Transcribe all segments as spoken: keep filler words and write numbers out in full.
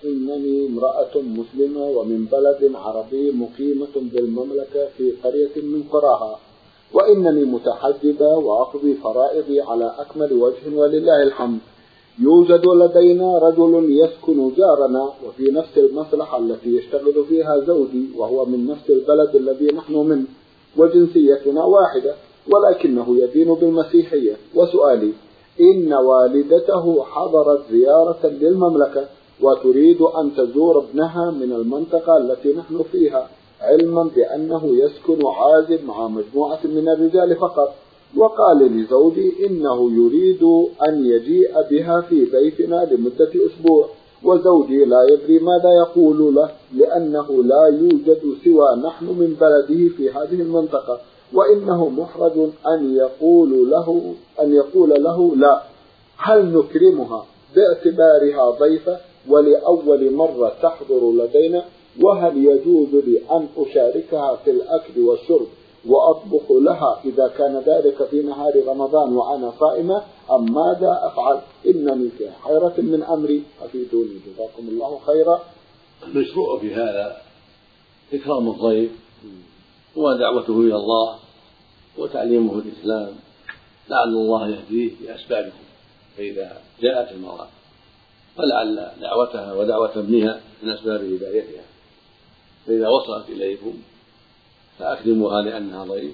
إنني امرأة مسلمة ومن بلد عربي مقيمة بالمملكة في قرية من قراها، وإنني متحجبة وأقضي فرائضي على أكمل وجه ولله الحمد. يوجد لدينا رجل يسكن جارنا وفي نفس المصلحة التي يشتغل فيها زوجي، وهو من نفس البلد الذي نحن منه، وجنسيتنا واحدة، ولكنه يدين بالمسيحية. وسؤالي: إن والدته حضرت زيارة للمملكة وتريد أن تزور ابنها من المنطقة التي نحن فيها، علما بأنه يسكن عازب مع مجموعة من الرجال فقط، وقال لزوجي إنه يريد أن يجيء بها في بيتنا لمدة أسبوع، وزوجي لا يدري ماذا يقول له، لأنه لا يوجد سوى نحن من بلده في هذه المنطقة، وإنه محرج أن يقول له أن يقول له لا. هل نكرمها باعتبارها ضيفة ولأول مرة تحضر لدينا؟ وهل يجوز لي أن أشاركها في الأكل والشرب وأطبخ لها إذا كان ذلك في نهار رمضان وأنا صائمة، أم ماذا أفعل؟ إنني في حيرة من أمري، أفيدوني جزاكم الله خيرا. المشروع في هذا إكرام الضيف ودعوته إلى الله وتعليمه الإسلام، لعل الله يهديه بأسبابكم. فإذا جاءت المرأة فلعل دعوتها ودعوة ابنها من أسباب هدايتها، فإذا وصلت إليكم فأكرموها لأنها ضيف،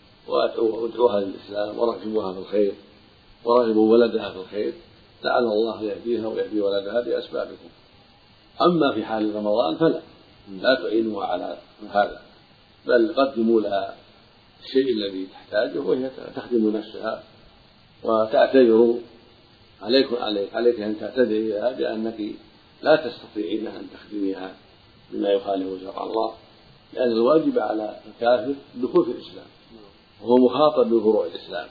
وادعوها للإسلام ورغبوها في الخير ورغبوا ولدها في الخير، لعل الله يهديها ويهدي ولدها بأسبابكم. أما في حال رمضان فلا لا تعينوها على هذا، بل قدموا لها الشيء الذي تحتاجه وهي تخدم نفسها، وتعتذروا عليكم عليك أن تعتذري لها بأنك لا تستطيعين أن تخدميها بما يخالف شرع الله، لأن الواجب على الكافر دخول في الإسلام، وهو مخاطب بفروع الإسلام،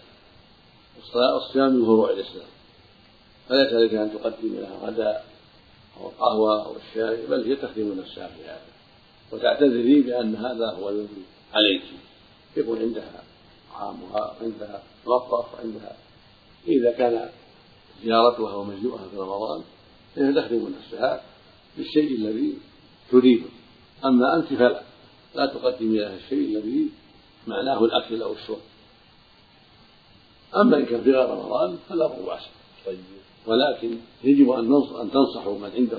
والصيام من فروع الإسلام، فليس عليك أن تقدم لها غداء أو القهوة أو الشاي، بل هي تخدم نفسها في هذا، وتعتذري بأن هذا هو الذي عليك، يكون عندها طعامها وعندها مطبخ وعندها، إذا كان زيارتها ومجيئها في رمضان فهي تخدم نفسها بالشيء الذي تريده. أما أنت فلا لا تقدمي لها الشيء الذي معناه الأكل أو الشرب. أما إن كان في غير رمضان فلا بأس، ولكن يجب أن تنصحوا من عنده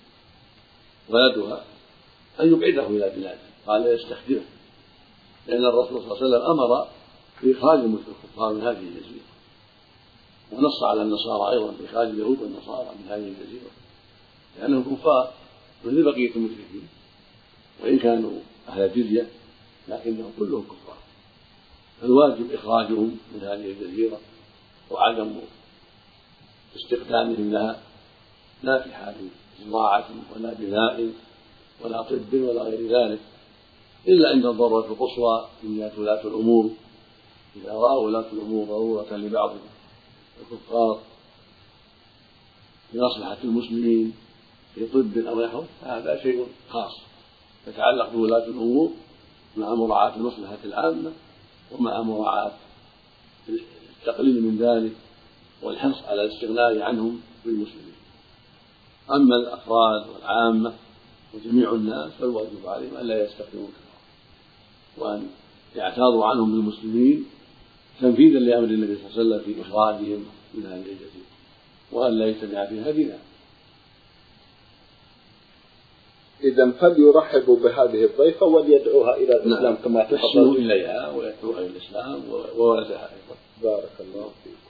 ولدها أن يبعده إلى بلاده، قال يستخدمه، لأن الرسول صلى الله عليه وسلم أمر بإخراج الكفار من هذه الجزيرة، ونص على النصارى أيضا بإخراج اليهود والنصارى من هذه الجزيرة، لأنهم كفار مثل بقية المشركين، وإن كانوا أهل جزية لكنهم كلهم كفار، فالواجب إخراجهم من هذه الجزيرة وعدم استخدامهم لها، لا في حال زراعة ولا بناء ولا طب ولا غير ذلك، إلا عند الضرورة القصوى من جهة ولاة الأمور، إذا رأوا ولاة الأمور ضرورة لبعض الكفار لمصلحة المسلمين في طب أو نحوه، فهذا شيء خاص يتعلق بولاة الأمور مع مراعاة المصلحة العامة ومع مراعاة التقليل من ذلك والحرص على الاستغناء عنهم بالمسلمين. أما الأفراد والعامة وجميع الناس فالواجب عليهم أن لا يستخدموا كفار، وأن يعتاضوا عنهم بالمسلمين تنفيذا لأمر النبي صلى الله عليه وسلم في إخراجهم من هذه الجزيرة، وأن لا يجتمع فيها دينار. إذا فليرحب بهذه الضيفة وليدعوها إلى الإسلام. نعم. كما تفضلوا إليها ويدعوها إلى الإسلام وولدها أيضا. بارك الله فيك.